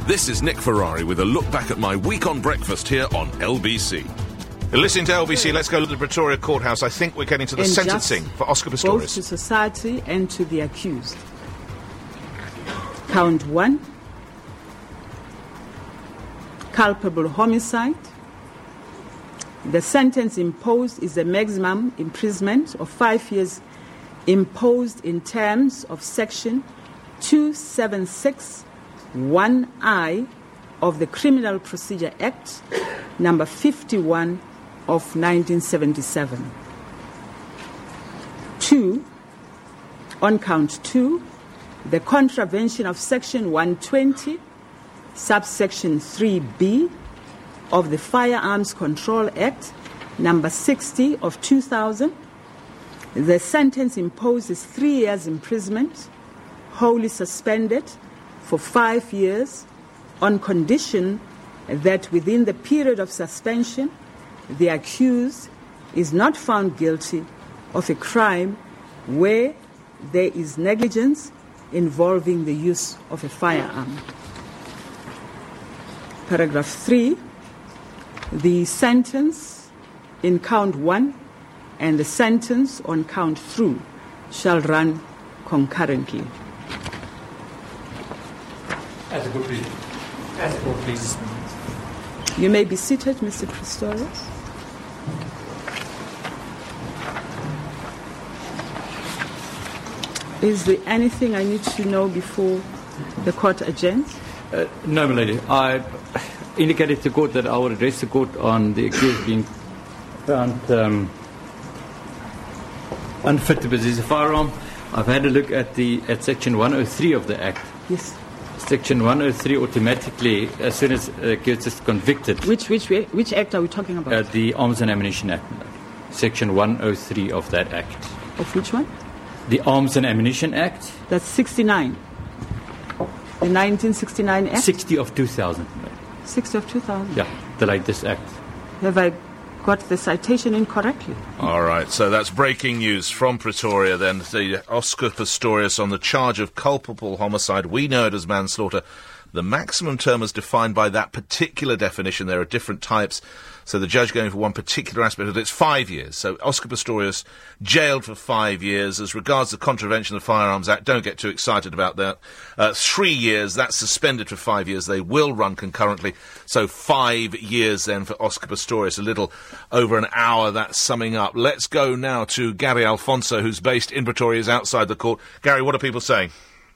This is Nick Ferrari with a look back at my week on breakfast here on LBC. Listening to LBC, let's go to the Pretoria Courthouse. I think we're getting to the sentencing for Oscar Pistorius. Both to society and to the accused. Count 1. Culpable homicide. The sentence imposed is a maximum imprisonment of 5 years imposed in terms of Section 276(1)(I) of the Criminal Procedure Act, number 51 of 1977. 2. On count 2, the contravention of Section 120, subsection 3B of the Firearms Control Act, number 60 of 2000. The sentence imposed is 3 years imprisonment, wholly suspended for 5 years, on condition that within the period of suspension, the accused is not found guilty of a crime where there is negligence involving the use of a firearm. Paragraph 3, the sentence in count 1 and the sentence on count 2 shall run concurrently. As a good please. As a good please. You may be seated, Mr. Pistorius. Is there anything I need to know before the court adjourns? No, my lady. I indicated to the court that I would address the court on the accused being found unfit to possess a firearm. I've had a look at Section 103 of the Act. Yes. Section 103 automatically, as soon as the accused is convicted. Which Act are we talking about? The Arms and Ammunition Act. Section 103 of that Act. Of which one? The Arms and Ammunition Act. That's 69. The 1969 Act? 60 of 2000. 60 of 2000? Yeah, the latest Act. Have I got the citation incorrectly? All right, so that's breaking news from Pretoria then. The Oscar Pistorius on the charge of culpable homicide. We know it as manslaughter. The maximum term is defined by that particular definition. There are different types. So the judge going for one particular aspect of it, it's 5 years. So Oscar Pistorius jailed for 5 years. As regards the contravention of the Firearms Act, don't get too excited about that. 3 years, that's suspended for 5 years. They will run concurrently. So 5 years then for Oscar Pistorius. A little over an hour, that's summing up. Let's go now to Gary Alfonso, who's based in Pretoria, is outside the court. Gary, what are people saying?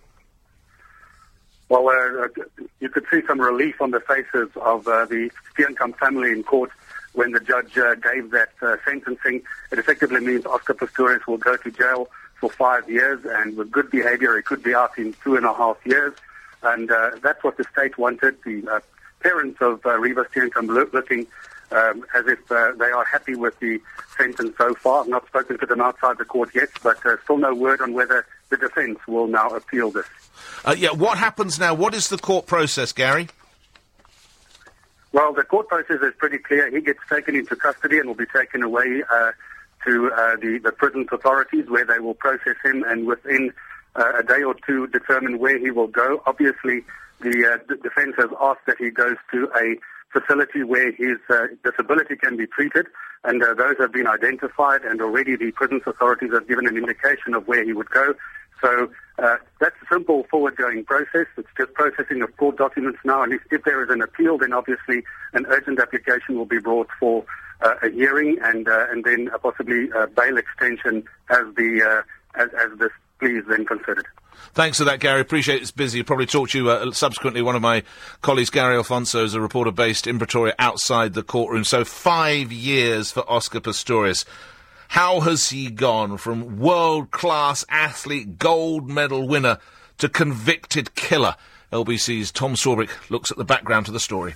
Well, you could see some relief on the faces of the Steenkamp family in court when the judge gave that sentencing. It effectively means Oscar Pistorius will go to jail for 5 years, and with good behavior, he could be out in 2.5 years. And that's what the state wanted. The parents of Reeva Steenkamp looking as if they are happy with the sentence so far. I've not spoken to them outside the court yet, but still no word on whether the defence will now appeal this. What happens now? What is the court process, Gary? Well, the court process is pretty clear. He gets taken into custody and will be taken away to the prison authorities, where they will process him and within a day or two determine where he will go. Obviously, the defence has asked that he goes to a facility where his disability can be treated, and those have been identified, and already the prison authorities have given an indication of where he would go. So that's a simple forward-going process. It's just processing of court documents now, and if there is an appeal, then obviously an urgent application will be brought for a hearing, and then possibly a bail extension as this plea is then considered. Thanks for that, Gary. Appreciate it's busy. Probably talk to you subsequently. One of my colleagues, Gary Alfonso, is a reporter based in Pretoria outside the courtroom. So 5 years for Oscar Pistorius. How has he gone from world-class athlete, gold medal winner to convicted killer? LBC's Tom Swarbrick looks at the background to the story.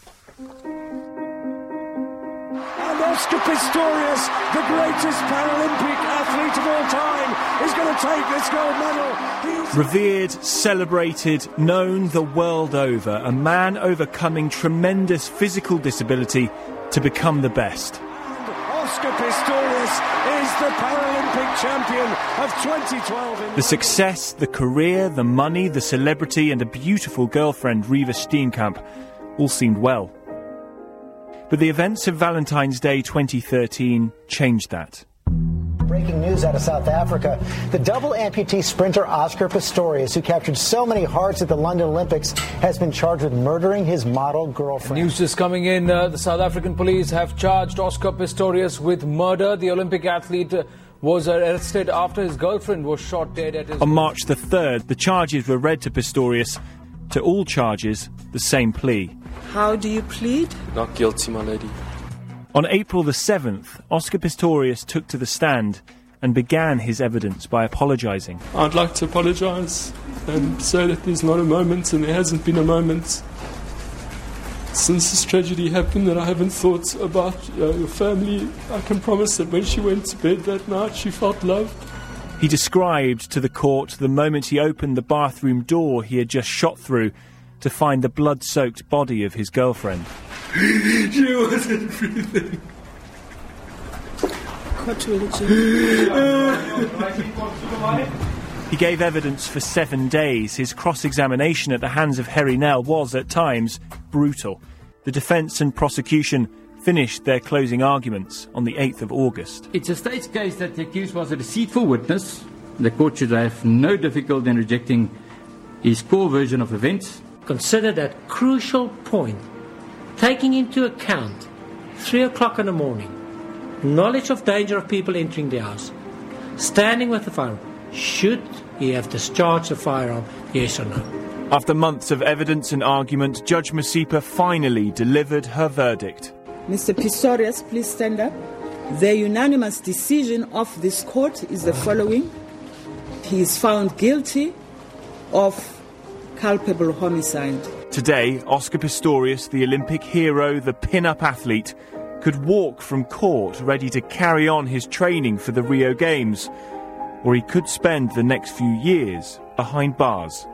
And Oscar Pistorius, the greatest Paralympic athlete of all time, is going to take this gold medal. Revered, celebrated, known the world over, a man overcoming tremendous physical disability to become the best. And Oscar Pistorius Pistorius is the Paralympic champion of 2012. The success, the career, the money, the celebrity and a beautiful girlfriend, Reeva Steenkamp, all seemed well. But the events of Valentine's Day 2013 changed that. Breaking news out of South Africa. The double amputee sprinter Oscar Pistorius, who captured so many hearts at the London Olympics, has been charged with murdering his model girlfriend. News just coming in. The South African police have charged Oscar Pistorius with murder. The Olympic athlete was arrested after his girlfriend was shot dead at his... On March the 3rd, the charges were read to Pistorius. To all charges, the same plea. How do you plead? Not guilty, my lady. On April the 7th, Oscar Pistorius took to the stand and began his evidence by apologising. I'd like to apologise and say that there's not a moment, and there hasn't been a moment since this tragedy happened, that I haven't thought about your family. I can promise that when she went to bed that night, she felt love. He described to the court the moment he opened the bathroom door he had just shot through to find the blood-soaked body of his girlfriend. She wasn't breathing. He gave evidence for 7 days. His cross-examination at the hands of Harry Nell was, at times, brutal. The defence and prosecution finished their closing arguments on the 8th of August. It's a state's case that the accused was a deceitful witness. The court should have no difficulty in rejecting his core version of events. Consider that crucial point, taking into account 3 o'clock in the morning, knowledge of danger of people entering the house, standing with the firearm. Should he have discharged the firearm, yes or no? After months of evidence and argument, Judge Masipa finally delivered her verdict. Mr. Pistorius, please stand up. The unanimous decision of this court is the following. He is found guilty of culpable homicide. Today, Oscar Pistorius, the Olympic hero, the pin-up athlete, could walk from court ready to carry on his training for the Rio Games, or he could spend the next few years behind bars.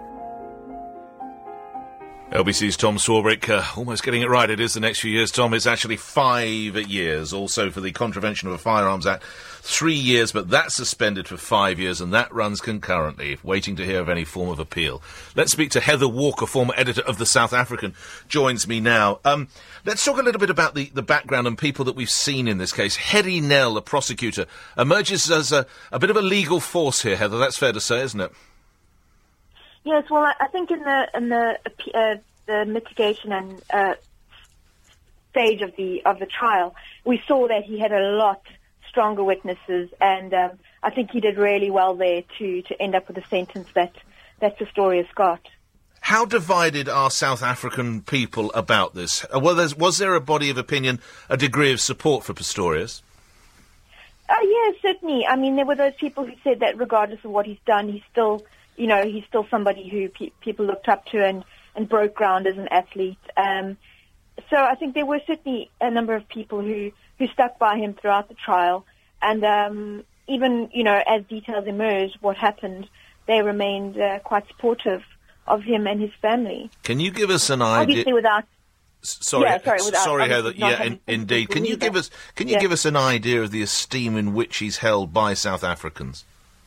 LBC's Tom Swarbrick, almost getting it right. It is the next few years, Tom. It's actually 5 years. Also for the Contravention of a Firearms Act, 3 years, but that's suspended for 5 years, and that runs concurrently, waiting to hear of any form of appeal. Let's speak to Heather Walker, former editor of The South African, joins me now. Let's talk a little bit about the background and people that we've seen in this case. Harry Nell, the prosecutor, emerges as a bit of a legal force here, Heather. That's fair to say, isn't it? Yes, well, I think in the mitigation and stage of the trial, we saw that he had a lot stronger witnesses, and I think he did really well there to end up with a sentence that Pistorius got. How divided are South African people about this? Was there a body of opinion, a degree of support for Pistorius? Yeah, certainly. I mean, there were those people who said that regardless of what he's done, he's still somebody who people looked up to and broke ground as an athlete. So I think there were certainly a number of people who stuck by him throughout the trial. And even, as details emerged, what happened, they remained quite supportive of him and his family. Can you give us an idea? Obviously without... Sorry, Heather. Yeah, indeed. Can you give us an idea of the esteem in which he's held by South Africans?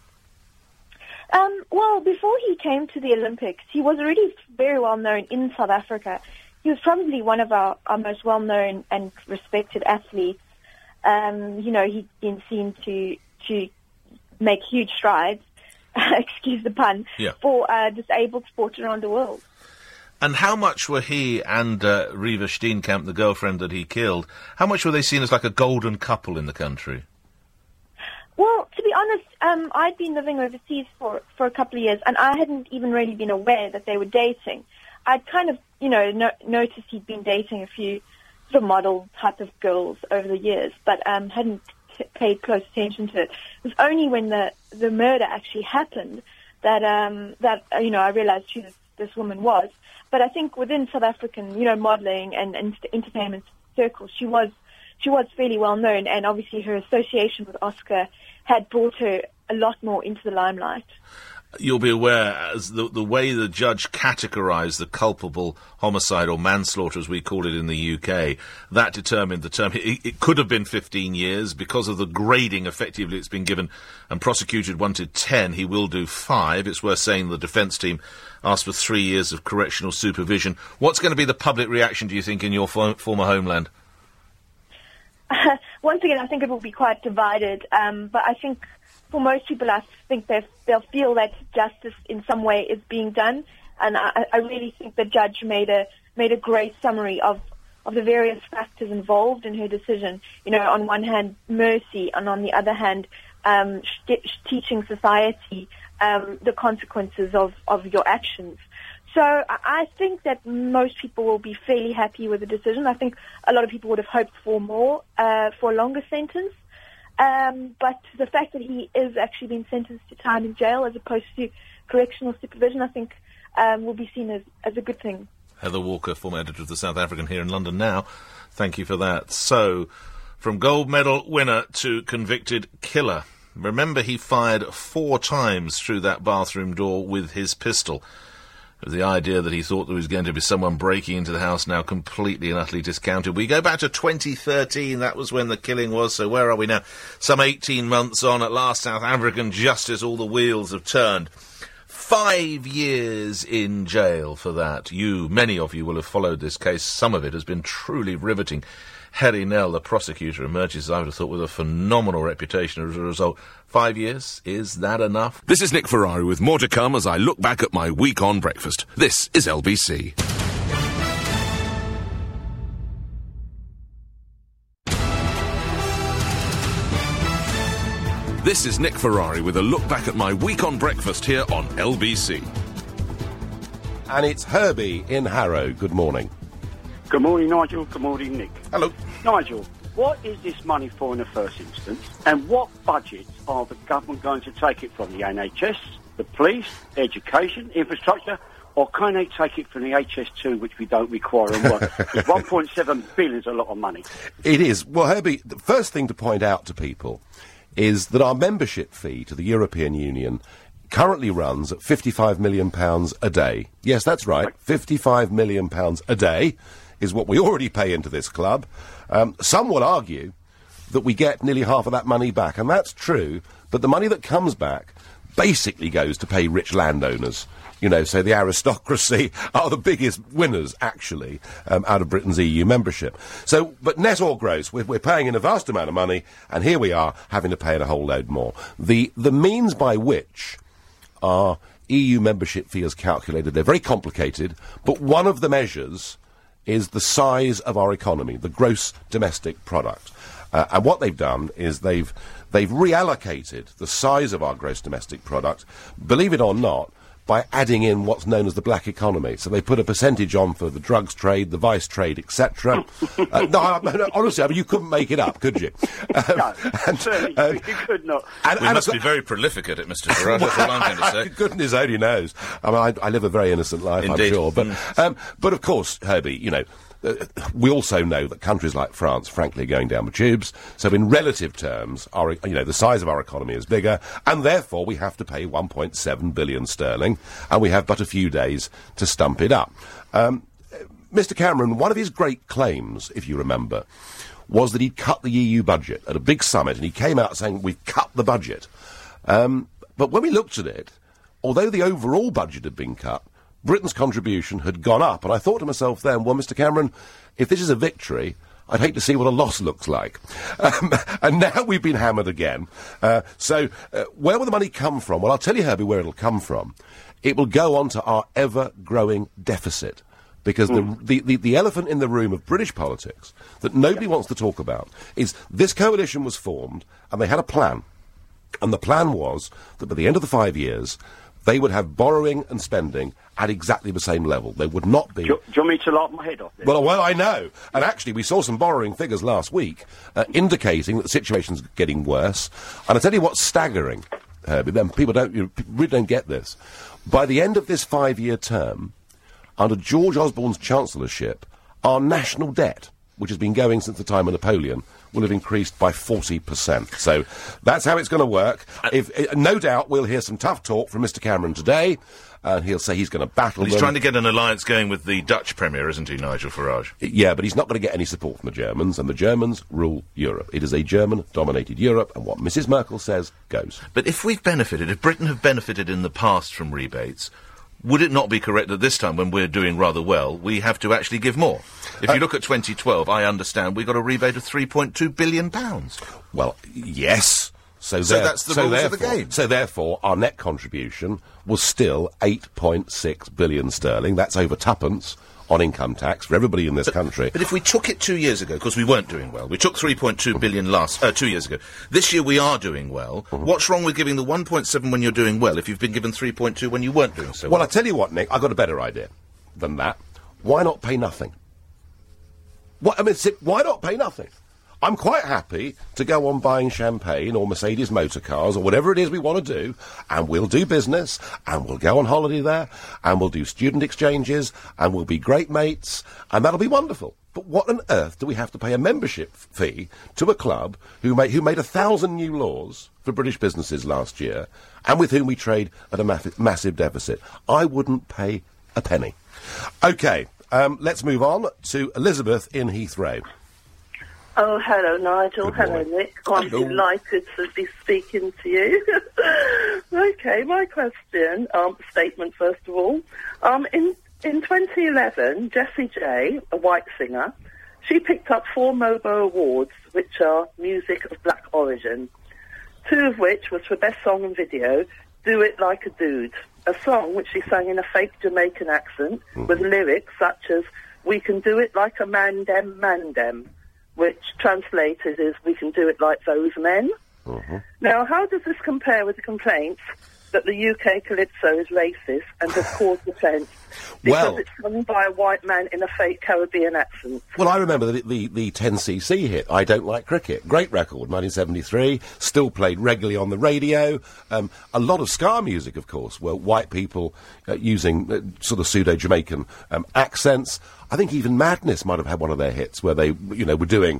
Well, before he came to the Olympics, he was already very well known in South Africa. He was probably one of our most well known and respected athletes. He'd been seen to make huge strides, excuse the pun, for disabled sport around the world. And how much were he and Reeva Steenkamp, the girlfriend that he killed, how much were they seen as like a golden couple in the country? Well, to be honest, I'd been living overseas for a couple of years, and I hadn't even really been aware that they were dating. I'd kind of, noticed he'd been dating a few sort of model type of girls over the years, but hadn't paid close attention to it. It was only when the murder actually happened that I realized who this woman was. But I think within South African, modeling and entertainment circles, she was fairly well known, and obviously her association with Oscar had brought her a lot more into the limelight. You'll be aware, as the way the judge categorised the culpable homicide or manslaughter, as we call it in the UK, that determined the term. It could have been 15 years. Because of the grading, effectively, it's been given, and prosecuted wanted 10. He will do 5. It's worth saying the defence team asked for 3 years of correctional supervision. What's going to be the public reaction, do you think, in your former homeland? Once again, I think it will be quite divided, but I think for most people, I think they'll feel that justice in some way is being done, and I really think the judge made a great summary of the various factors involved in her decision. You know, on one hand, mercy, and on the other hand, teaching society the consequences of your actions. So I think that most people will be fairly happy with the decision. I think a lot of people would have hoped for more, for a longer sentence. But the fact that he is actually being sentenced to time in jail as opposed to correctional supervision, I think, will be seen as a good thing. Heather Walker, former editor of The South African, here in London now. Thank you for that. So, from gold medal winner to convicted killer. Remember, he fired 4 times through that bathroom door with his pistol. The idea that he thought there was going to be someone breaking into the house now completely and utterly discounted. We go back to 2013, that was when the killing was, so where are we now? Some 18 months on, at last South African justice, all the wheels have turned. 5 years in jail for that. Many of you will have followed this case. Some of it has been truly riveting. Harry Nell, the prosecutor, emerges, I would have thought, with a phenomenal reputation as a result. 5 years, is that enough? This is Nick Ferrari with more to come as I look back at my week on breakfast. This is LBC. This is Nick Ferrari with a look back at my week on breakfast here on LBC. And it's Herbie in Harrow. Good morning. Good morning, Nigel. Good morning, Nick. Hello. Nigel, what is this money for in the first instance? And what budgets are the government going to take it from? The NHS, the police, education, infrastructure, or can they take it from the HS2, which we don't require and work? Because 1.7 billion is a lot of money. It is. Well, Herbie, the first thing to point out to people is that our membership fee to the European Union currently runs at £55 million a day. Yes, that's right. £55 million a day is what we already pay into this club. Some will argue that we get nearly half of that money back, and that's true, but the money that comes back basically goes to pay rich landowners. You know, so the aristocracy are the biggest winners, actually, out of Britain's EU membership. So, but net or gross, we're paying in a vast amount of money, and here we are having to pay in a whole load more. The means by which our EU membership fee is calculated, they're very complicated, but one of the measures is the size of our economy, the gross domestic product. And what they've done is they've reallocated the size of our gross domestic product, believe it or not, by adding in what's known as the black economy. So they put a percentage on for the drugs trade, the vice trade, etc. No, honestly, I mean, you couldn't make it up, could you? No, certainly you could not. We must be very prolific at it, Mr. Farage, that's all I'm going to say. Goodness only knows. I mean, I live a very innocent life, Indeed. I'm sure. But of course, Herbie, you know, we also know that countries like France, frankly, are going down the tubes. So in relative terms, the size of our economy is bigger, and therefore we have to pay 1.7 billion sterling, and we have but a few days to stump it up. Mr. Cameron, one of his great claims, if you remember, was that he'd cut the EU budget at a big summit, and he came out saying, we've cut the budget. But when we looked at it, although the overall budget had been cut, Britain's contribution had gone up, and I thought to myself then, well, Mr. Cameron, if this is a victory, I'd hate to see what a loss looks like. And now we've been hammered again. So where will the money come from? Well, I'll tell you, Herbie, where it'll come from. It will go on to our ever-growing deficit. Because the elephant in the room of British politics that nobody wants to talk about is this coalition was formed, and they had a plan. And the plan was that by the end of the 5 years, they would have borrowing and spending at exactly the same level. They would not be... Do you want me to laugh my head off this? Well, I know. And actually, we saw some borrowing figures last week indicating that the situation's getting worse. And I tell you what's staggering, Herbie, then people really don't get this. By the end of this 5-year term, under George Osborne's chancellorship, our national debt, which has been going since the time of Napoleon, will have increased by 40%. So that's how it's going to work. No doubt we'll hear some tough talk from Mr Cameron today. And he'll say he's going to battle them. He's trying to get an alliance going with the Dutch Premier, isn't he, Nigel Farage? Yeah, but he's not going to get any support from the Germans, and the Germans rule Europe. It is a German-dominated Europe, and what Mrs Merkel says goes. But if Britain have benefited in the past from rebates, would it not be correct that this time, when we're doing rather well, we have to actually give more? If you look at 2012, I understand we got a rebate of £3.2 billion. Well, yes. So that's the rules of the game. So therefore, our net contribution was still 8.6 billion sterling. That's over tuppence on income tax for everybody in this country. But if we took it 2 years ago, because we weren't doing well, we took 3.2 billion 2 years ago. This year we are doing well. What's wrong with giving the 1.7 when you're doing well if you've been given 3.2 when you weren't doing so well? Well, I tell you what, Nick, I've got a better idea than that. Why not pay nothing? Why not pay nothing? I'm quite happy to go on buying champagne or Mercedes motor cars or whatever it is we want to do, and we'll do business, and we'll go on holiday there, and we'll do student exchanges, and we'll be great mates, and that'll be wonderful. But what on earth do we have to pay a membership fee to a club who made 1,000 new laws for British businesses last year, and with whom we trade at a massive deficit? I wouldn't pay a penny. OK, let's move on to Elizabeth in Heathrow. Oh, hello, Nigel. Hello, Nick. I'm delighted to be speaking to you. OK, my question, statement, first of all. In 2011, Jessie J, a white singer, she picked up 4 MOBO awards, which are music of black origin, 2 of which was for Best Song and Video, Do It Like a Dude, a song which she sang in a fake Jamaican accent with lyrics such as, "We can do it like a man dem," which translated is, "We can do it like those men." Now, how does this compare with the complaints that the UK Calypso is racist and has caused offence because it's sung by a white man in a fake Caribbean accent? Well, I remember the 10cc hit, I Don't Like Cricket. Great record, 1973, still played regularly on the radio. A lot of ska music, of course, were white people using sort of pseudo-Jamaican accents. I think even Madness might have had one of their hits where they, were doing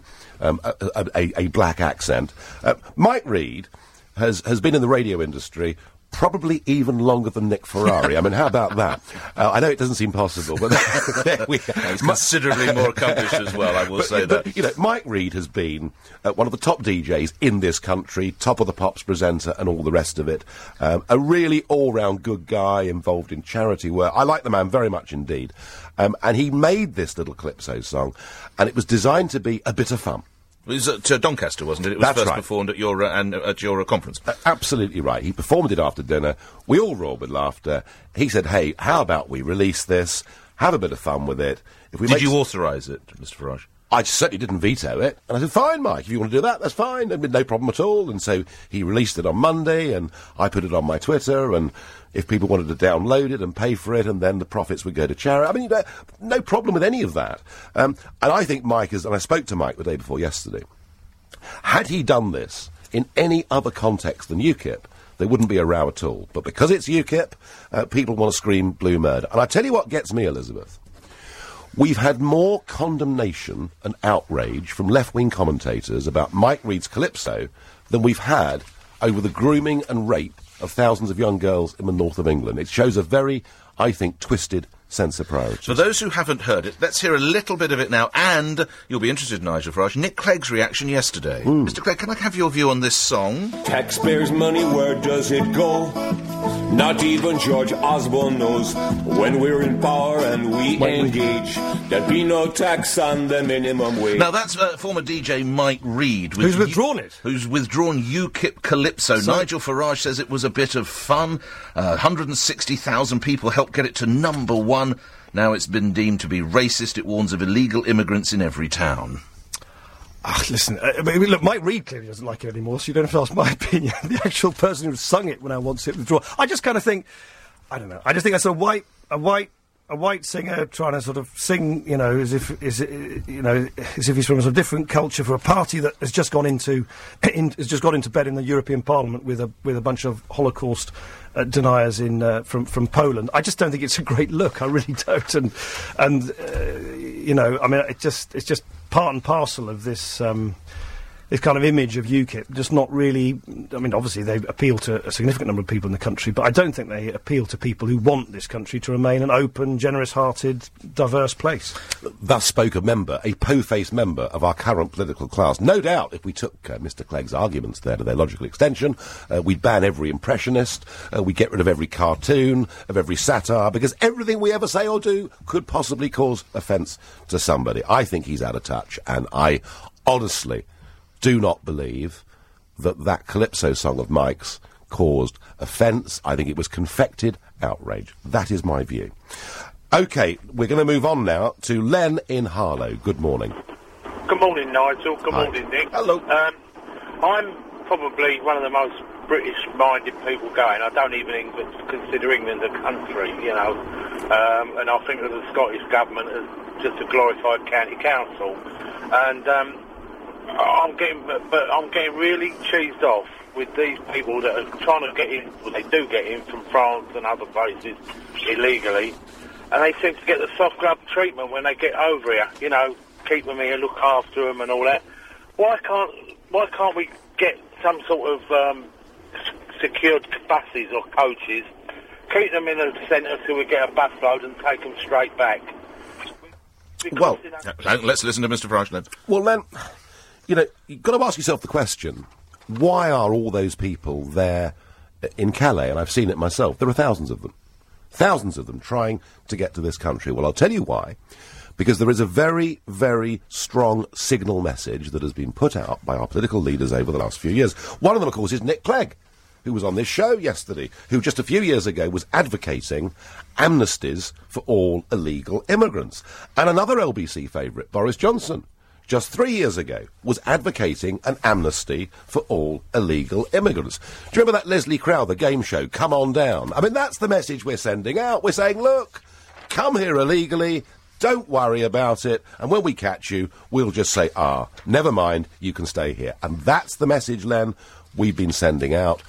a black accent. Mike Reid has been in the radio industry probably even longer than Nick Ferrari. I mean, how about that? I know it doesn't seem possible, but there we go. He's considerably more accomplished as well, I will say that. But, Mike Reid has been one of the top DJs in this country, Top of the Pops presenter and all the rest of it. A really all-round good guy involved in charity work. I like the man very much indeed. And he made this little Calypso song, and it was designed to be a bit of fun. It was at Doncaster, wasn't it? It was That's first right. performed at your conference. Absolutely right. He performed it after dinner. We all roared with laughter. He said, "Hey, how about we release this, have a bit of fun with it?" Did you authorise it, Mr. Farage? I certainly didn't veto it. And I said, "Fine, Mike, if you want to do that, that's fine. No problem at all." And so he released it on Monday, and I put it on my Twitter, and if people wanted to download it and pay for it, and then the profits would go to charity. I mean, no problem with any of that. And I think Mike and I spoke to Mike the day before yesterday, had he done this in any other context than UKIP, there wouldn't be a row at all. But because it's UKIP, people want to scream blue murder. And I tell you what gets me, Elizabeth. We've had more condemnation and outrage from left-wing commentators about Mike Reid's Calypso than we've had over the grooming and rape of thousands of young girls in the north of England. It shows a very, I think, twisted sense of priority. For those who haven't heard it, let's hear a little bit of it now, and you'll be interested, Nigel Farage, Nick Clegg's reaction yesterday. Mr. Clegg, can I have your view on this song? Taxpayers' money, where does it go? Not even George Osborne knows. When we're in power and we engage, there'd be no tax on the minimum wage. Now, that's former DJ Mike Reid. Who's withdrawn it? Who's withdrawn UKIP Calypso. So Nigel Farage says it was a bit of fun. 160,000 people helped get it to number 1. Now it's been deemed to be racist. It warns of illegal immigrants in every town. Listen, look, Mike Reid clearly doesn't like it anymore, so you don't have to ask my opinion. The actual person who sung it when I wants it withdrawn. I just kind of think, I don't know. I just think that's a white singer trying to sort of sing, as if he's from a sort of different culture for a party that has just got into bed in the European Parliament with a bunch of Holocaust deniers from Poland. I just don't think it's a great look. I really don't. And I mean, it's just part and parcel of this this kind of image of UKIP, just not really. I mean, obviously they appeal to a significant number of people in the country, but I don't think they appeal to people who want this country to remain an open, generous-hearted, diverse place. Thus spoke a member, a po-faced member of our current political class. No doubt, if we took Mr. Clegg's arguments there to their logical extension, we'd ban every impressionist, we'd get rid of every cartoon, of every satire, because everything we ever say or do could possibly cause offence to somebody. I think he's out of touch, and I honestly do not believe that Calypso song of Mike's caused offence. I think it was confected outrage. That is my view. OK, we're going to move on now to Len in Harlow. Good morning. Good morning, Nigel. Good morning, Nick. Hello. I'm probably one of the most British-minded people going. I don't even consider England a country, you know. And I think that the Scottish government is just a glorified county council. And I'm getting really cheesed off with these people that are trying to get in. Well, they do get in from France and other places illegally, and they seem to get the soft glove treatment when they get over here. You know, keep them here, look after them, and all that. Why can't we get some sort of secured buses or coaches, keep them in the centre till we get a bus load and take them straight back? Well, let's listen to Mr. Farage then. Well, then, you know, you've got to ask yourself the question, why are all those people there in Calais? And I've seen it myself. There are thousands of them trying to get to this country. Well, I'll tell you why. Because there is a very, very strong signal message that has been put out by our political leaders over the last few years. One of them, of course, is Nick Clegg, who was on this show yesterday, who just a few years ago was advocating amnesties for all illegal immigrants. And another LBC favourite, Boris Johnson, just 3 years ago, was advocating an amnesty for all illegal immigrants. Do you remember that Leslie Crowther game show, Come On Down? I mean, that's the message we're sending out. We're saying, look, come here illegally, don't worry about it, and when we catch you, we'll just say, never mind, you can stay here. And that's the message, Len, we've been sending out.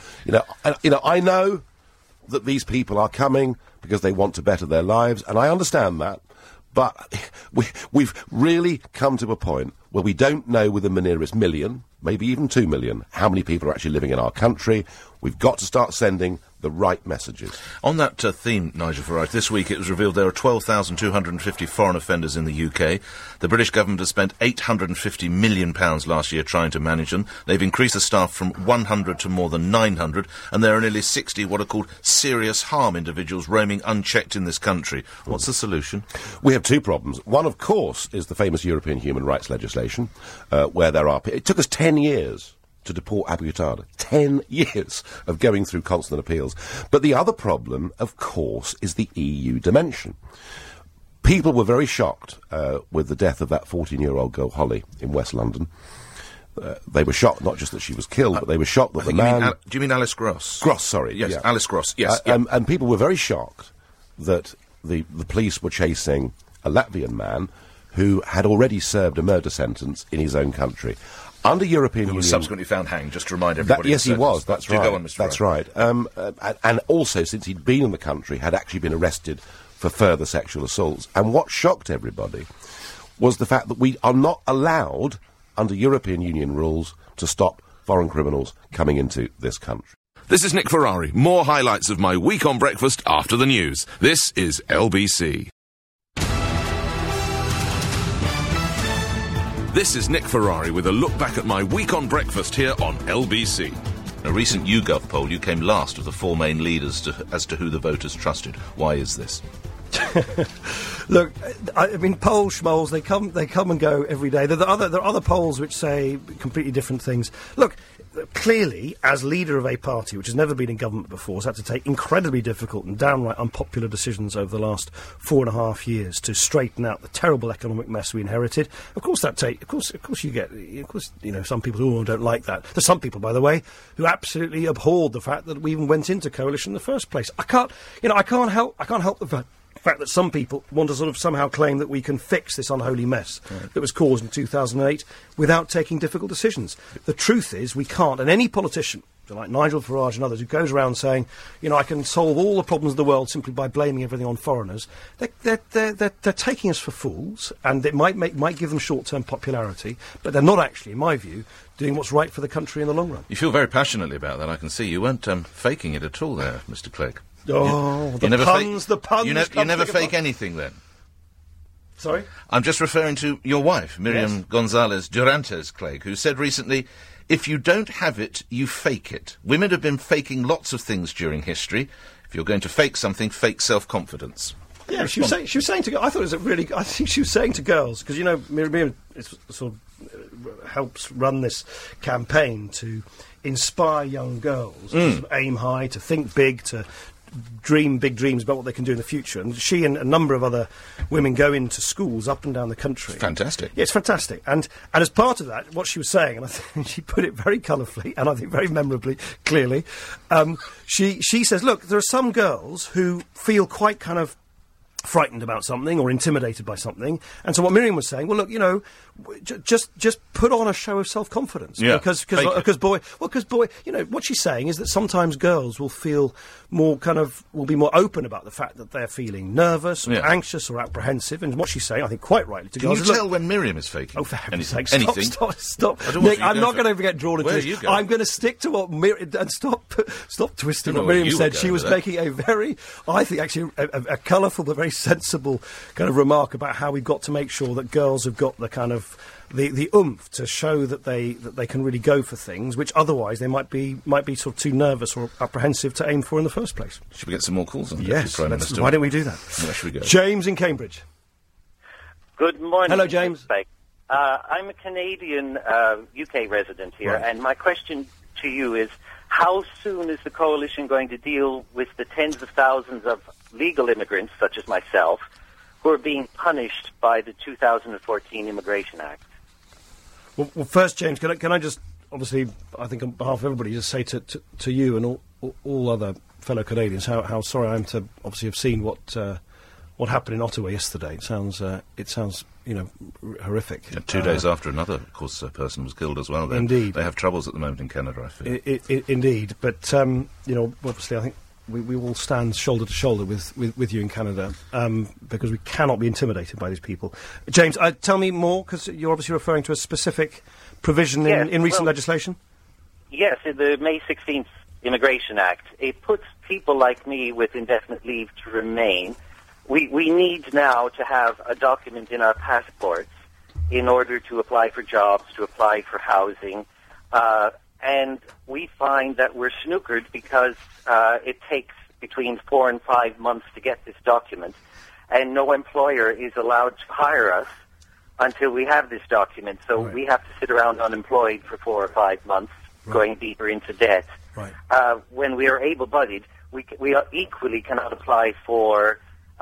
I know that these people are coming because they want to better their lives, and I understand that. But we've really come to a point where we don't know within the nearest million, maybe even 2 million, how many people are actually living in our country. We've got to start sending the right messages. On that theme, Nigel Farage, this week it was revealed there are 12,250 foreign offenders in the UK. The British government has spent £850 million last year trying to manage them. They've increased the staff from 100 to more than 900, and there are nearly 60 what are called serious harm individuals roaming unchecked in this country. What's the solution? We have two problems. One, of course, is the famous European human rights legislation, where there are... It took us 10 years to deport Abu Qatada. 10 years of going through constant appeals. But the other problem, of course, is the EU dimension. People were very shocked with the death of that 14-year-old girl, Holly, in West London. They were shocked, not just that she was killed, but they were shocked that the man... do you mean Alice Gross? Gross, sorry. Yes, yeah. Alice Gross, yes. And people were very shocked that the police were chasing a Latvian man who had already served a murder sentence in his own country. Under European Union... Who was subsequently found hanged, just to remind everybody. Yes, he was, that's right. Go on, Mr. That's right. And also, since he'd been in the country, had actually been arrested for further sexual assaults. And what shocked everybody was the fact that we are not allowed, under European Union rules, to stop foreign criminals coming into this country. This is Nick Ferrari. More highlights of my week on breakfast after the news. This is LBC. This is Nick Ferrari with a look back at my week on breakfast here on LBC. A recent YouGov poll, you came last of the four main leaders as to who the voters trusted. Why is this? Look, I mean, polls, schmoles, they come and go every day. There are other polls which say completely different things. Look, clearly, as leader of a party which has never been in government before, has had to take incredibly difficult and downright unpopular decisions over the last 4.5 years to straighten out the terrible economic mess we inherited. Of course, some people who don't like that. There's some people, by the way, who absolutely abhorred the fact that we even went into coalition in the first place. I can't help the fact that some people want to sort of somehow claim that we can fix this unholy mess that was caused in 2008 without taking difficult decisions. The truth is we can't, and any politician like Nigel Farage and others, who goes around saying, I can solve all the problems of the world simply by blaming everything on foreigners, they're taking us for fools, and it might give them short-term popularity, but they're not actually, in my view, doing what's right for the country in the long run. You feel very passionately about that, I can see. You weren't faking it at all there, Mr. Clegg. Oh, the puns. You never fake anything, then? Sorry? I'm just referring to your wife, Miriam Gonzalez Durantes Clegg, who said recently, if you don't have it, you fake it. Women have been faking lots of things during history. If you're going to fake something, fake self-confidence. Yeah, she was saying to... I thought it was I think she was saying to girls, because, Miriam sort of helps run this campaign to inspire young girls to sort of aim high, to think big, to dream big dreams about what they can do in the future. And she and a number of other women go into schools up and down the country. Fantastic. Yeah, it's fantastic. And as part of that, what she was saying, and I think she put it very colourfully, and I think very memorably, clearly, she says, look, there are some girls who feel quite kind of frightened about something or intimidated by something. And so what Miriam was saying, well, look, just put on a show of self-confidence. Yeah, because boy, what she's saying is that sometimes girls will feel will be more open about the fact that they're feeling nervous or anxious or apprehensive. And what she's saying, I think quite rightly, to girls... Can you tell when Miriam is faking? Oh, for heaven's anything? sake, Anything? Stop. Nick, I'm not going to get drawn into this. Where are you going? I'm going to stick to what Miriam... And stop twisting what Miriam said. She was making a very, I think, actually, a colourful but very sensible kind of remark about how we've got to make sure that girls have got the kind of the oomph to show that they can really go for things which otherwise they might be sort of too nervous or apprehensive to aim for in the first place. Should we get some more calls on? Yes, why don't we do that? Where should we go? James in Cambridge. Good morning. Hello, James. I'm a Canadian UK resident here, and my question to you is, how soon is the coalition going to deal with the tens of thousands of legal immigrants, such as myself, who are being punished by the 2014 Immigration Act? Well, first, James, can I just, obviously, I think on behalf of everybody, just say to you and all other fellow Canadians how sorry I am to obviously have seen what happened in Ottawa yesterday. It sounds horrific. Yeah, 2 days after another, of course, person was killed as well. Indeed. They have troubles at the moment in Canada, I feel. Indeed. But, obviously I think we will stand shoulder to shoulder with you in Canada because we cannot be intimidated by these people. James, tell me more, because you're obviously referring to a specific provision in recent legislation. Yes, in the May 16th Immigration Act. It puts people like me with indefinite leave to remain. We need now to have a document in our passports in order to apply for jobs, to apply for housing, and we find that we're snookered because it takes between 4 and 5 months to get this document, and no employer is allowed to hire us until we have this document. So we have to sit around unemployed for 4 or 5 months, going deeper into debt. When we are able-bodied, we equally cannot apply for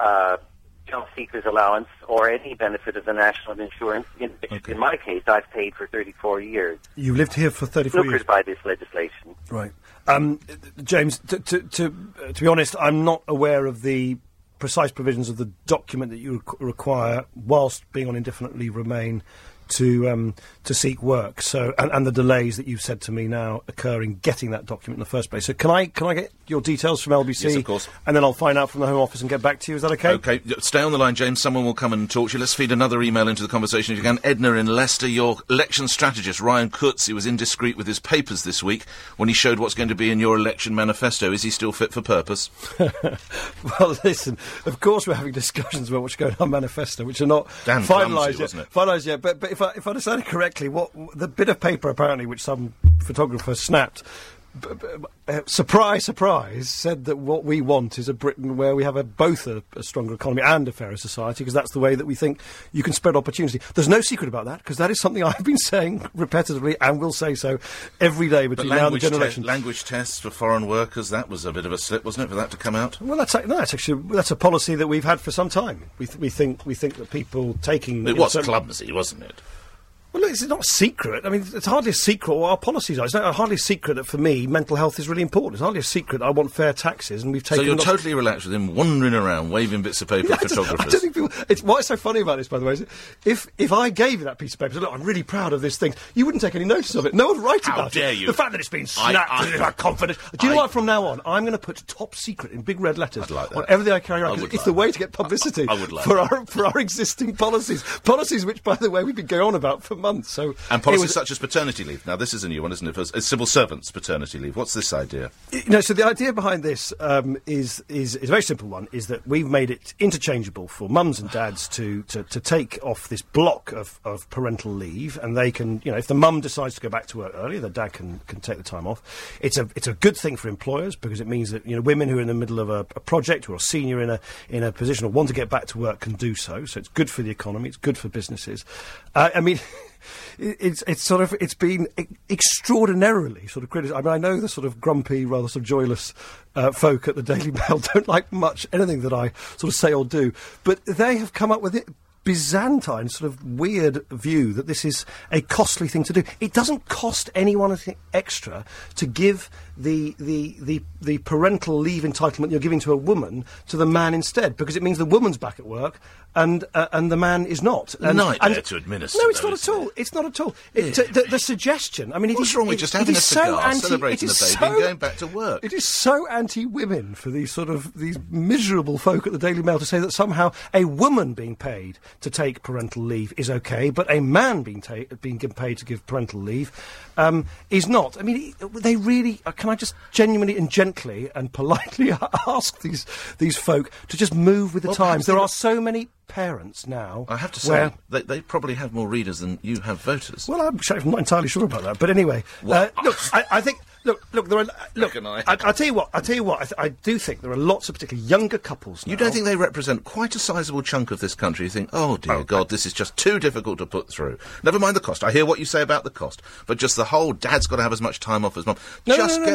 job seekers allowance or any benefit of the national insurance. In my case, I've paid for 34 years. You've lived here for 34 years? Snookered by this legislation. Right. James, to be honest, I'm not aware of the precise provisions of the document that you require whilst being on indefinite leave remain to seek work. So, and the delays that you've said to me now occur in getting that document in the first place. So, can I get your details from LBC? Yes, of course. And then I'll find out from the Home Office and get back to you. Is that okay? Okay. Stay on the line, James. Someone will come and talk to you. Let's feed another email into the conversation if you can. Edna in Leicester, your election strategist, Ryan Coetzee, was indiscreet with his papers this week when he showed what's going to be in your election manifesto. Is he still fit for purpose? Well, listen, of course we're having discussions about what's going on in our manifesto, which are not finalised yet. But if I decided correctly, what the bit of paper apparently which some photographer snapped, surprise, surprise, said that what we want is a Britain where we have both a stronger economy and a fairer society, because that's the way that we think you can spread opportunity. There's no secret about that, because that is something I've been saying repetitively and will say so every day between now and the general election. Language tests for foreign workers, that was a bit of a slip, wasn't it, for that to come out? Well, that's a policy that we've had for some time. We think that people taking... It was clumsy, wasn't it? Well, look, it's not a secret. I mean, it's hardly a secret what our policies are. It's not hardly a secret that, for me, mental health is really important. It's hardly a secret that I want fair taxes, and we've taken... So you're totally relaxed with him wandering around, waving bits of paper at photographers? I don't think people... What's so funny about this, by the way, is if I gave you that piece of paper, said, look, I'm really proud of this thing, you wouldn't take any notice of it. No one would write about it. How dare you? The fact that it's been snapped is our confidence. Do you know what, from now on, I'm going to put top secret in big red letters on everything I carry around, because it's the way to get publicity for our existing policies. Policies which, by the way, we've been going on about for months, so... And policies such as paternity leave. Now, this is a new one, isn't it? It's civil servants' paternity leave. What's this idea? So the idea behind this is a very simple one, is that we've made it interchangeable for mums and dads to take off this block of parental leave, and they can, if the mum decides to go back to work early, the dad can take the time off. It's a good thing for employers, because it means that, women who are in the middle of a project or a senior in a position or want to get back to work can do so. So it's good for the economy, it's good for businesses. It's been extraordinarily sort of criticised. I mean, I know the sort of grumpy, rather sort of joyless folk at the Daily Mail don't like much anything that I sort of say or do, but they have come up with it. Byzantine sort of weird view that this is a costly thing to do. It doesn't cost anyone anything extra to give the parental leave entitlement you're giving to a woman to the man instead, because it means the woman's back at work and the man is not. Nightmare to administer. No, it's not at all. It's not at all. The suggestion. I mean, what's wrong with just having a cigar, celebrating the baby, and going back to work? It is so anti-women for these miserable folk at the Daily Mail to say that somehow a woman being paid to take parental leave is okay, but a man being paid to give parental leave is not. I mean, they really... Can I just genuinely and gently and politely ask these folk to just move with the times? There are so many parents now... I have to say, they probably have more readers than you have voters. Well, I'm not entirely sure about that, but anyway. Look, I think... Look, there are... Look, I'll tell you what, I do think there are lots of particularly younger couples now. You don't think they represent quite a sizable chunk of this country? You think, oh, dear God, this is just too difficult to put through. Never mind the cost. I hear what you say about the cost. But just the whole dad's got to have as much time off as mum. No,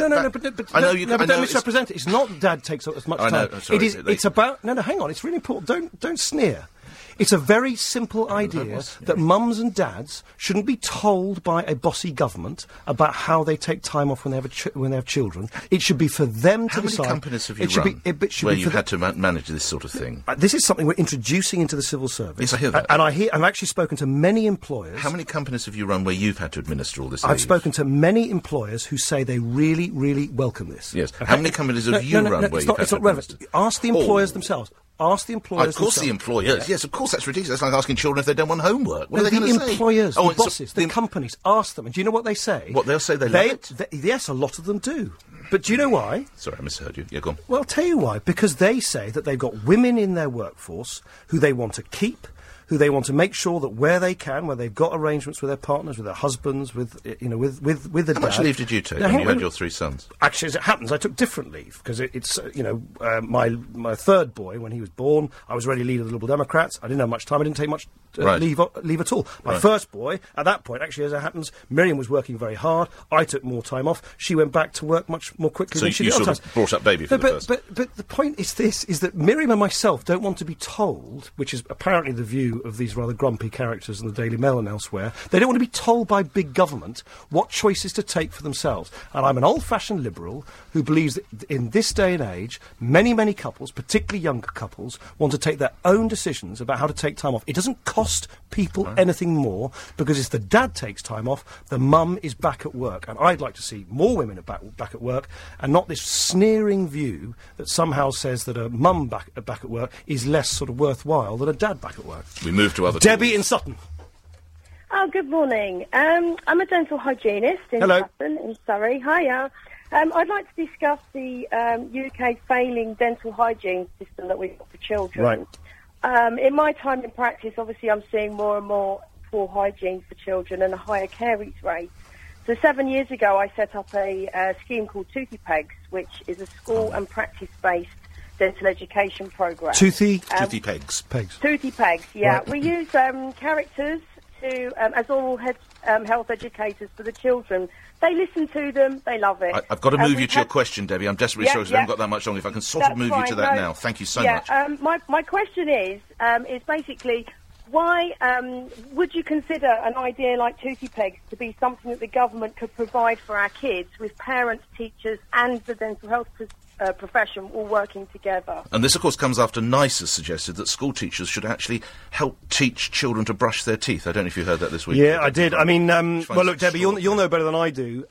but don't misrepresent it. It's not dad takes up as much time. I know, sorry, it's about... No, hang on, it's really important. Don't sneer. It's a very simple idea that mums and dads shouldn't be told by a bossy government about how they take time off when they have children. It should be for them to decide. How many companies have you run where you've had to manage this sort of thing? This is something we're introducing into the civil service. Yes, I hear that. And I've actually spoken to many employers. How many companies have you run where you've had to administer all this? I've spoken to many employers who say they really, really welcome this. Yes. Okay. How many companies have you run where you've had to administer? Ask the employers themselves. Ask the employers. Of course, the employers. Yes, of course, that's ridiculous. That's like asking children if they don't want homework. What are they going to say? The employers, the bosses, the companies. Ask them, and do you know what they say? What they'll say? They love it. Yes, a lot of them do. But do you know why? Sorry, I misheard you. Yeah, go on. Well, I'll tell you why. Because they say that they've got women in their workforce who they want to keep, who they want to make sure that where they can, where they've got arrangements with their partners, with their husbands, with the dad. How much leave did you take when you had your 3 sons? Actually, as it happens, I took different leave, because it's my third boy, when he was born, I was already leader of the Liberal Democrats. I didn't have much time. I didn't take much leave at all. My first boy, at that point, actually, as it happens, Miriam was working very hard. I took more time off. She went back to work much more quickly than she did. So you sort of brought up baby for the first. But the point is that Miriam and myself don't want to be told, which is apparently the view of these rather grumpy characters in the Daily Mail and elsewhere, they don't want to be told by big government what choices to take for themselves. And I'm an old-fashioned liberal who believes that in this day and age, many, many couples, particularly younger couples, want to take their own decisions about how to take time off. It doesn't cost people anything more, because if the dad takes time off, the mum is back at work. And I'd like to see more women back at work, and not this sneering view that somehow says that a mum back at work is less sort of worthwhile than a dad back at work. We move to other Debbie in Sutton. Oh, good morning. I'm a dental hygienist in Sutton, in Surrey. Hiya. I'd like to discuss the UK failing dental hygiene system that we've got for children. Right. In my time in practice, obviously, I'm seeing more and more poor hygiene for children and a higher caries rate. So 7 years ago, I set up a scheme called Toothy Pegs, which is a school and practice-based dental education program. Toothy Pegs. Toothy Pegs, yeah. Right. We use characters to as oral health educators for the children. They listen to them, they love it. I've got to move you to your question, Debbie. I'm desperately sorry because I haven't got that much longer. If I can sort of move you to that now. Thank you so much. My question is basically, why would you consider an idea like Tootie Pegs to be something that the government could provide for our kids, with parents, teachers and the dental health profession all working together? And this, of course, comes after NICE has suggested that school teachers should actually help teach children to brush their teeth. I don't know if you heard that this week. Yeah, I did. I mean, well, look, Debbie, you'll know better than I do.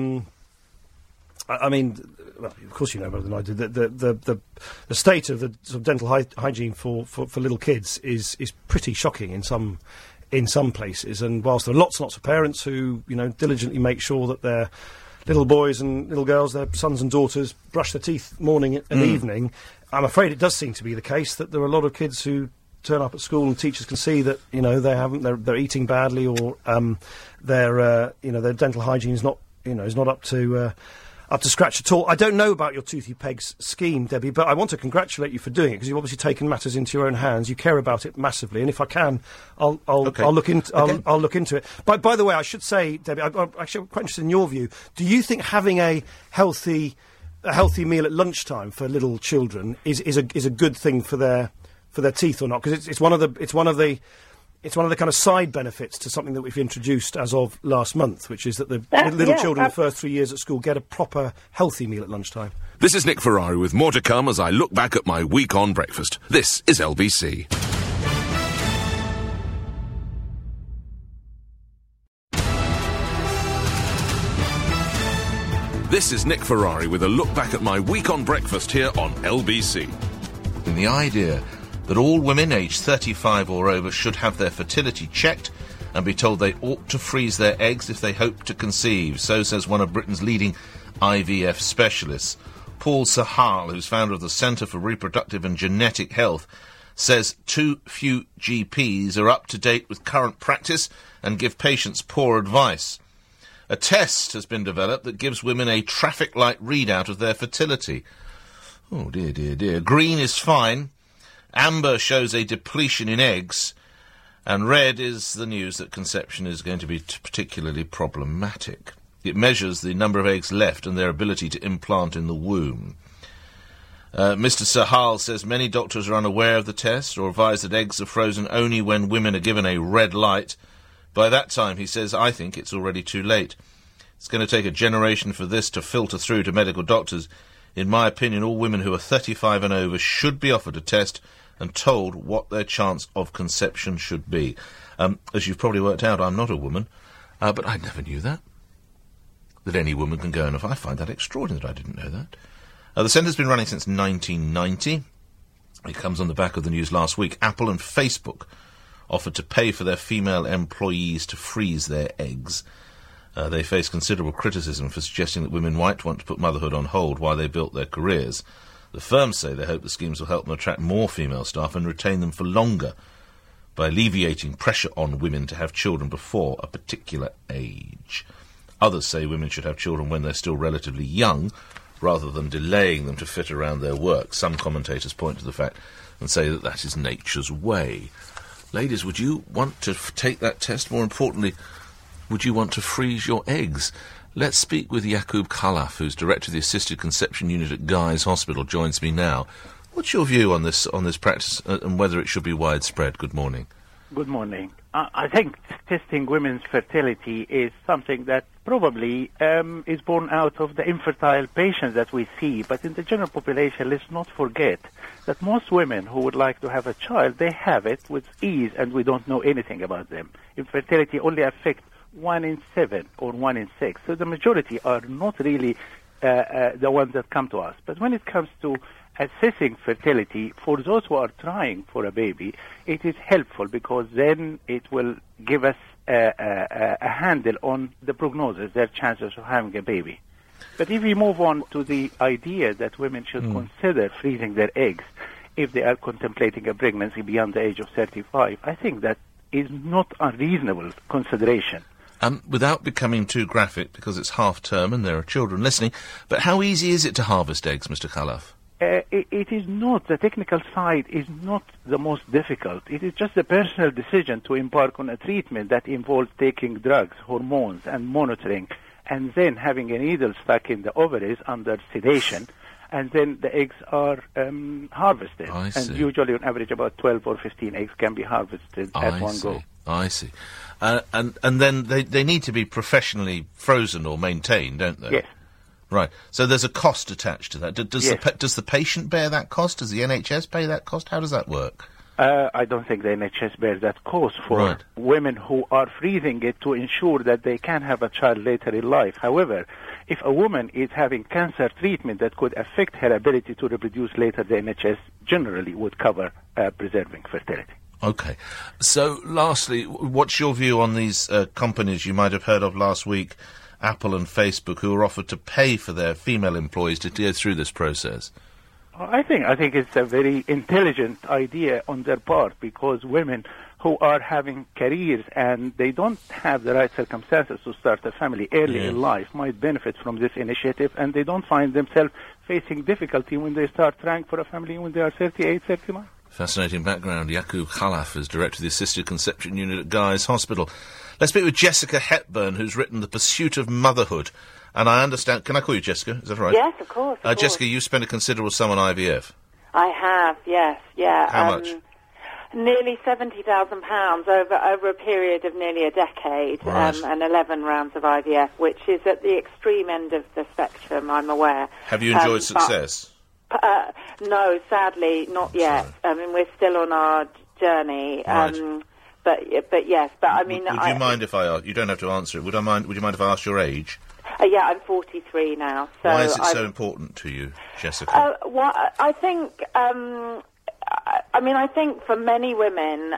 I mean, well, of course you know better than I do. The state of the sort of dental hygiene for little kids is pretty shocking in some places. And whilst there are lots and lots of parents who, you know, diligently make sure that their little boys and little girls, their sons and daughters, brush their teeth morning and evening, I'm afraid it does seem to be the case that there are a lot of kids who turn up at school and teachers can see that, you know, they're eating badly, or their dental hygiene is not up to scratch at all. I don't know about your Tootie Pegs scheme, Debbie, but I want to congratulate you for doing it, because you've obviously taken matters into your own hands. You care about it massively, and if I can, I'll look into it. By the way, I should say, Debbie, I'm actually quite interested in your view. Do you think having a healthy meal at lunchtime for little children is a good thing for their teeth or not? Because it's one of the kind of side benefits to something that we've introduced as of last month, which is that the little children the first 3 years at school get a proper healthy meal at lunchtime. This is Nick Ferrari with more to come as I look back at my week on breakfast. This is LBC. This is Nick Ferrari with a look back at my week on breakfast here on LBC. And the idea that all women aged 35 or over should have their fertility checked and be told they ought to freeze their eggs if they hope to conceive. So says one of Britain's leading IVF specialists. Paul Sahal, who's founder of the Centre for Reproductive and Genetic Health, says too few GPs are up to date with current practice and give patients poor advice. A test has been developed that gives women a traffic light readout of their fertility. Oh, dear, dear, dear. Green is fine. Amber shows a depletion in eggs. And red is the news that conception is going to be particularly problematic. It measures the number of eggs left and their ability to implant in the womb. Mr. Sahal says many doctors are unaware of the test or advise that eggs are frozen only when women are given a red light. By that time, he says, I think it's already too late. It's going to take a generation for this to filter through to medical doctors. In my opinion, all women who are 35 and over should be offered a test and told what their chance of conception should be. As you've probably worked out, I'm not a woman, but I never knew that any woman can go, and I find that extraordinary that I didn't know that. The centre's been running since 1990. It comes on the back of the news last week. Apple and Facebook offered to pay for their female employees to freeze their eggs. They face considerable criticism for suggesting that women might want to put motherhood on hold while they built their careers. The firms say they hope the schemes will help them attract more female staff and retain them for longer by alleviating pressure on women to have children before a particular age. Others say women should have children when they're still relatively young, rather than delaying them to fit around their work. Some commentators point to the fact and say that that is nature's way. Ladies, would you want to take that test? More importantly, would you want to freeze your eggs? Let's speak with Yaqub Khalaf, who's director of the Assisted Conception Unit at Guy's Hospital, joins me now. What's your view on this practice and whether it should be widespread? Good morning. Good morning. I think testing women's fertility is something that probably is born out of the infertile patients that we see. But in the general population, let's not forget that most women who would like to have a child, they have it with ease and we don't know anything about them. Infertility only affects 1 in 7 or 1 in 6. So the majority are not really the ones that come to us. But when it comes to assessing fertility, for those who are trying for a baby, it is helpful because then it will give us a handle on the prognosis, their chances of having a baby. But if we move on to the idea that women should consider freezing their eggs if they are contemplating a pregnancy beyond the age of 35, I think that is not unreasonable consideration. Without becoming too graphic, because it's half-term and there are children listening, but how easy is it to harvest eggs, Mr. Khalaf? It is not. The technical side is not the most difficult. It is just a personal decision to embark on a treatment that involves taking drugs, hormones, and monitoring, and then having a needle stuck in the ovaries under sedation, and then the eggs are harvested. I And see. usually, on average, about 12 or 15 eggs can be harvested at one go. I see. And then they need to be professionally frozen or maintained, don't they? Yes. Right. So there's a cost attached to that. Does Yes. does the patient bear that cost? Does the NHS pay that cost? How does that work? I don't think the NHS bears that cost for Right. women who are freezing it to ensure that they can have a child later in life. However, if a woman is having cancer treatment that could affect her ability to reproduce later, the NHS generally would cover preserving fertility. Okay. So, lastly, what's your view on these companies you might have heard of last week, Apple and Facebook, who are offered to pay for their female employees to go through this process? I think it's a very intelligent idea on their part, because women who are having careers and they don't have the right circumstances to start a family early in life might benefit from this initiative, and they don't find themselves facing difficulty when they start trying for a family when they are 38, 39. Fascinating background. Yaqub Khalaf is director of the Assisted Conception Unit at Guy's Hospital. Let's speak with Jessica Hepburn, who's written The Pursuit of Motherhood. And I understand... Can I call you Jessica? Is that right? Yes, of course. Jessica, you spent a considerable sum on IVF. I have, yes, yeah. How much? Nearly £70,000 over a period of nearly a decade, Right. and 11 rounds of IVF, which is at the extreme end of the spectrum, I'm aware. Have you enjoyed but- success? No, sadly, not yet. I mean, we're still on our journey. Right. But yes, but I mean... Would you mind if I ask... You don't have to answer it. Would you mind if I ask your age? Yeah, I'm 43 now. So Why is it so I'm- important to you, Jessica? Well, I think... I think for many women,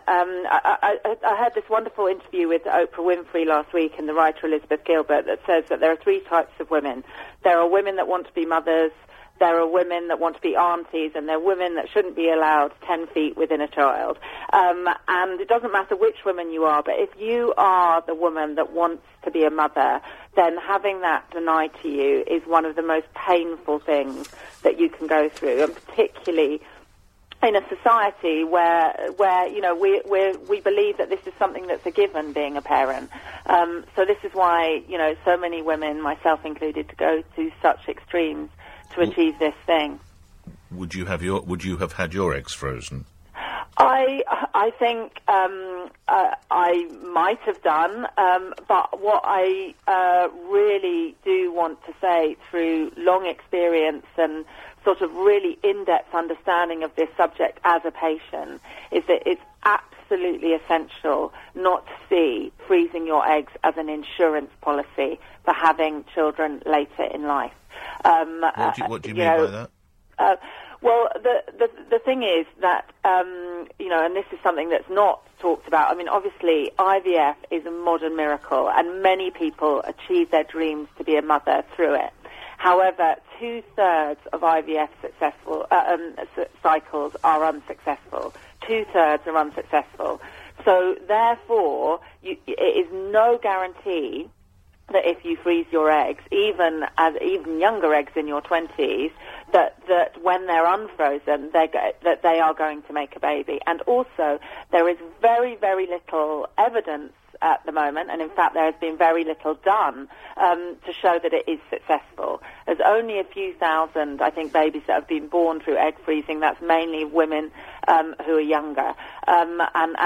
I heard this wonderful interview with Oprah Winfrey last week and the writer Elizabeth Gilbert that says that there are three types of women. There are women that want to be mothers, there are women that want to be aunties, and there are women that shouldn't be allowed 10 feet within a child. And it doesn't matter which woman you are, but if you are the woman that wants to be a mother, then having that denied to you is one of the most painful things that you can go through, and particularly in a society where you know we believe that this is something that's a given, being a parent. So this is why, you know, so many women, myself included, to go to such extremes to achieve this thing. Would you have had your eggs frozen? I think I might have done, but what I really do want to say, through long experience and sort of really in-depth understanding of this subject as a patient, is that it's absolutely essential not to see freezing your eggs as an insurance policy for having children later in life. What do you mean by that? Well, the thing is that, you know, and this is something that's not talked about. I mean, obviously, IVF is a modern miracle, and many people achieve their dreams to be a mother through it. However, 2/3 of IVF successful cycles are unsuccessfl. 2/3 are unsuccessful. So, therefore, it is no guarantee that if you freeze your eggs, even younger eggs in your 20s, that when they're unfrozen, that they are going to make a baby. And also, there is very, very little evidence at the moment, and in fact there has been very little done to show that it is successful. There's only a few thousand, I think, babies that have been born through egg freezing. That's mainly women who are younger, and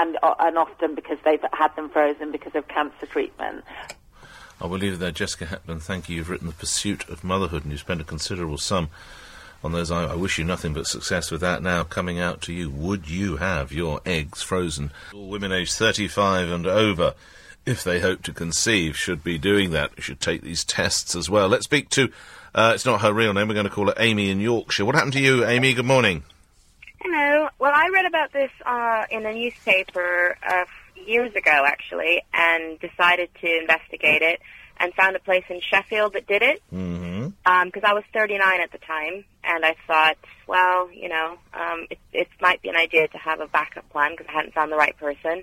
often because they've had them frozen because of cancer treatment. I will leave it there. Jessica Hepburn, thank you. You've written The Pursuit of Motherhood, and you spent a considerable sum on those. I wish you nothing but success with that. Now, coming out to you, would you have your eggs frozen? All women aged 35 and over, if they hope to conceive, should be doing that. Should take these tests as well. Let's speak to, it's not her real name, we're going to call her Amy in Yorkshire. What happened to you, Amy? Good morning. Hello. Well, I read about this in a newspaper years ago, actually, and decided to investigate it, and found a place in Sheffield that did it. Mm-hmm. Because I was 39 at the time, and I thought, well, you know, it might be an idea to have a backup plan because I hadn't found the right person.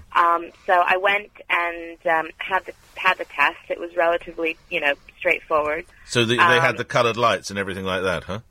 So I went and had the test. It was relatively, you know, straightforward. So they had the coloured lights and everything like that, huh?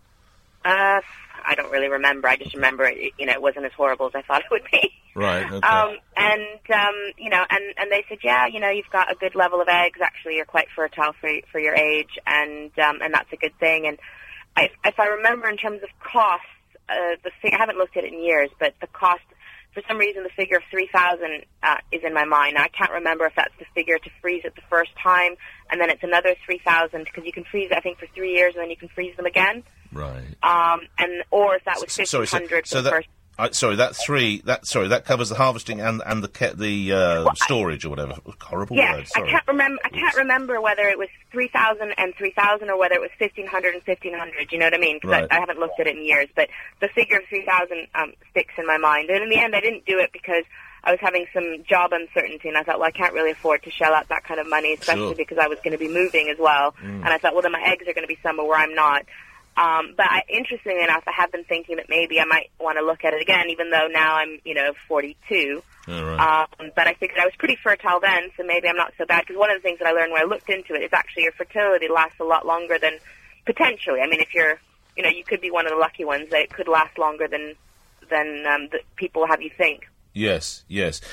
I don't really remember. I just remember it, you know, it wasn't as horrible as I thought it would be. Right, okay. You know, and they said, yeah, you know, you've got a good level of eggs. Actually, you're quite fertile for your age, and that's a good thing. if I remember in terms of costs, I haven't looked at it in years, but the cost, for some reason, the figure of 3,000 is in my mind. Now, I can't remember if that's the figure to freeze it the first time, and then it's another 3,000, because you can freeze it, I think, for 3 years, and then you can freeze them again. Right. Or if that was 1,500 for the first. That covers the harvesting and the storage or whatever. Horrible word. Sorry. I can't remember whether it was 3,000 and 3,000 or whether it was 1,500 and 1,500. You know what I mean? Because I haven't looked at it in years. But the figure of 3,000 sticks in my mind. And in the end, I didn't do it because I was having some job uncertainty, and I thought, well, I can't really afford to shell out that kind of money, especially because I was going to be moving as well. And I thought, well, then my eggs are going to be somewhere where I'm not. But interestingly enough, I have been thinking that maybe I might want to look at it again, even though now I'm, 42. Right. But I figured I was pretty fertile then, so maybe I'm not so bad. Because one of the things that I learned when I looked into it is actually your fertility lasts a lot longer than potentially. I mean, if you're, you could be one of the lucky ones that it could last longer than the people have you think. Yes.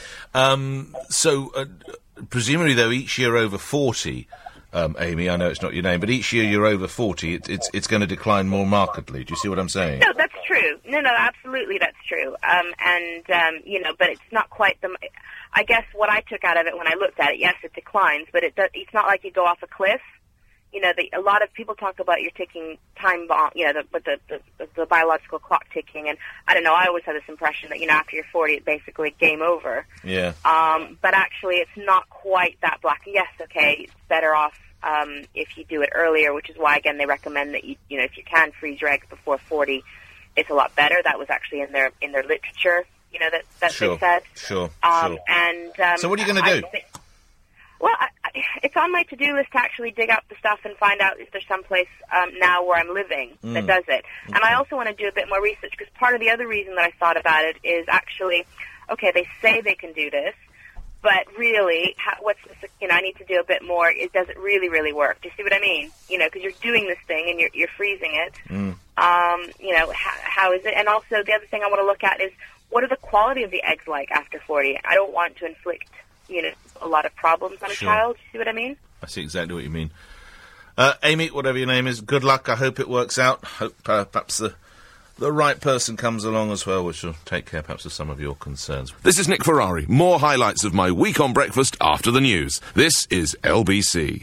So presumably, though, each year over 40. Amy, I know it's not your name, but each year you're over 40, it's going to decline more markedly. Do you see what I'm saying? No, that's true. No, absolutely, that's true. But it's not quite the. I guess what I took out of it when I looked at it, yes, it declines, but it's not like you go off a cliff. A lot of people talk about your ticking time bomb, the biological clock ticking, and I don't know, I always had this impression that, after you're 40, it's basically game over. Yeah. But actually, it's not quite that black. Yes, okay, it's better off if you do it earlier, which is why, again, they recommend that if you can freeze your eggs before 40, it's a lot better. That was actually in their literature, that sure. they said. Sure. So what are you going to do? Well, it's on my to-do list to actually dig up the stuff and find out if there's someplace now where I'm living that does it. Okay. And I also want to do a bit more research, because part of the other reason that I thought about it is actually, okay, they say they can do this, but really, I need to do a bit more. Does it really, really work? Do you see what I mean? Because you're doing this thing and you're freezing it. How is it? And also, the other thing I want to look at is, what are the quality of the eggs like after 40? I don't want to inflict a lot of problems on a child. You see what I mean? I see exactly what you mean. Amy, whatever your name is, good luck. I hope it works out. Hope perhaps the right person comes along as well, which will take care perhaps of some of your concerns. This is Nick Ferrari. More highlights of my week on breakfast after the news. This is LBC.